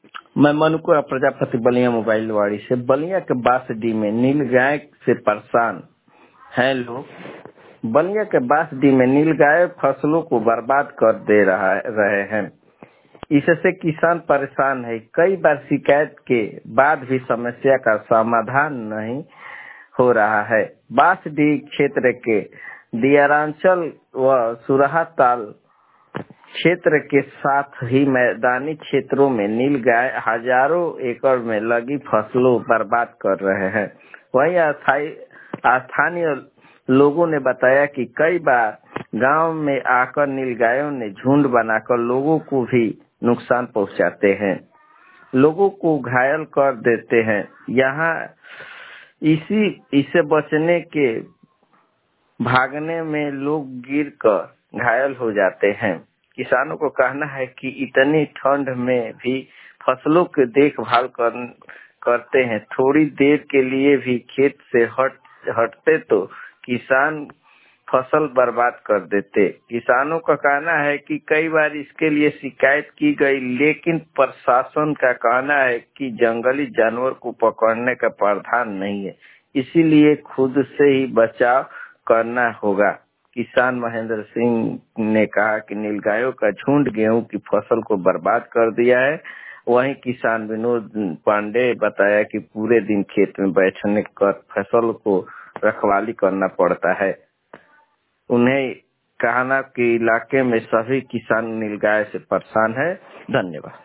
मैं मनुकुआ प्रजापति बलिया मोबाइल वाड़ी से। बलिया के बांसडी में नीलगाय से परेशान हैं लोग। बलिया के बांसडी में नीलगाय फसलों को बर्बाद कर दे रहे हैं। इससे किसान परेशान है। कई बार शिकायत के बाद भी समस्या का समाधान नहीं हो रहा है। बांसडी क्षेत्र के दियारांचल व सुरहा ताल क्षेत्र के साथ ही मैदानी क्षेत्रों में नीलगाय हजारों एकड़ में लगी फसलों बर्बाद कर रहे हैं। वहीं स्थानीय लोगों ने बताया कि कई बार गांव में आकर नीलगायों ने झुंड बनाकर लोगों को भी नुकसान पहुंचाते हैं, लोगों को घायल कर देते हैं। यहाँ इसे बचने के भागने में लोग गिरकर घायल हो जाते हैं। किसानों को कहना है कि इतनी ठंड में भी फसलों की देखभाल करते हैं। थोड़ी देर के लिए भी खेत से हटते तो किसान फसल बर्बाद कर देते। किसानों का कहना है कि कई बार इसके लिए शिकायत की गई, लेकिन प्रशासन का कहना है कि जंगली जानवर को पकड़ने का प्रावधान नहीं है, इसीलिए खुद से ही बचाव करना होगा। किसान महेंद्र सिंह ने कहा कि नीलगायों का झुंड गेहूं की फसल को बर्बाद कर दिया है। वहीं किसान विनोद पांडे बताया कि पूरे दिन खेत में बैठने कर फसल को रखवाली करना पड़ता है। उन्हें कहना कि इलाके में सभी किसान नीलगाय से परेशान है। धन्यवाद।